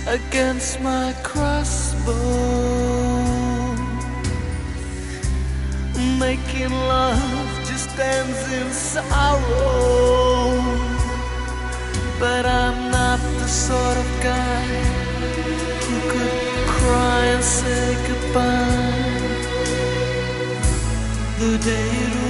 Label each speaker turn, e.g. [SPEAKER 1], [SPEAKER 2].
[SPEAKER 1] against my crossbow, making love just ends in sorrow. But I'm not the sort of guy who could cry and say goodbye the day it